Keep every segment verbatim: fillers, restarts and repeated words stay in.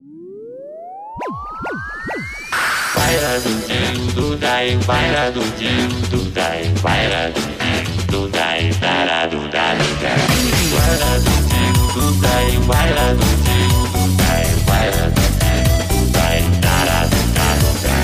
Baila Dudinho do Dai, baila Dudinho do Dai, baila Dudinho do Dai, dara do da do da. Baila Dudinho do Dai, baila Dudinho do Dai, baila Dudinho do Dai, dara do da do da.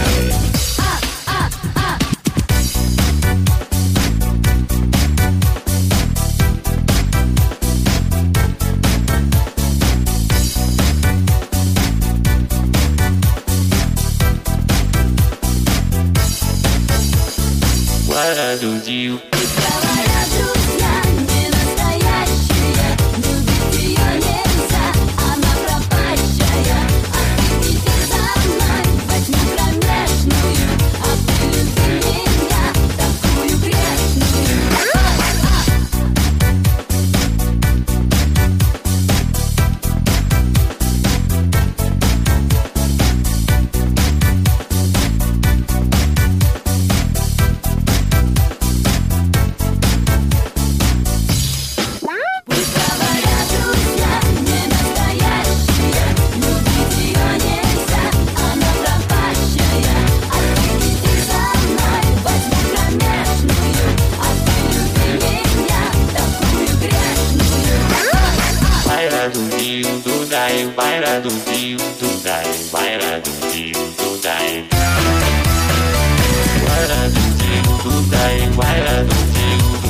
Baila Dudinho. Говорят, друзья, не настоящие, любить ее нельзя, она пропащая. Отпустите со мной во тьму кромешную, а ты люби меня, такую грешную. Пусть говорят, друзья, не настоящие, любить ее нельзя, она пропащая. Отпустите со мной во тьму кромешную, а ты люби меня, такую грешную. Baila Dudinho do Dai, baila Dudinho do Dai, baila Dudinho do Dai. Baila Dudinho do Dai, baila Dudinho do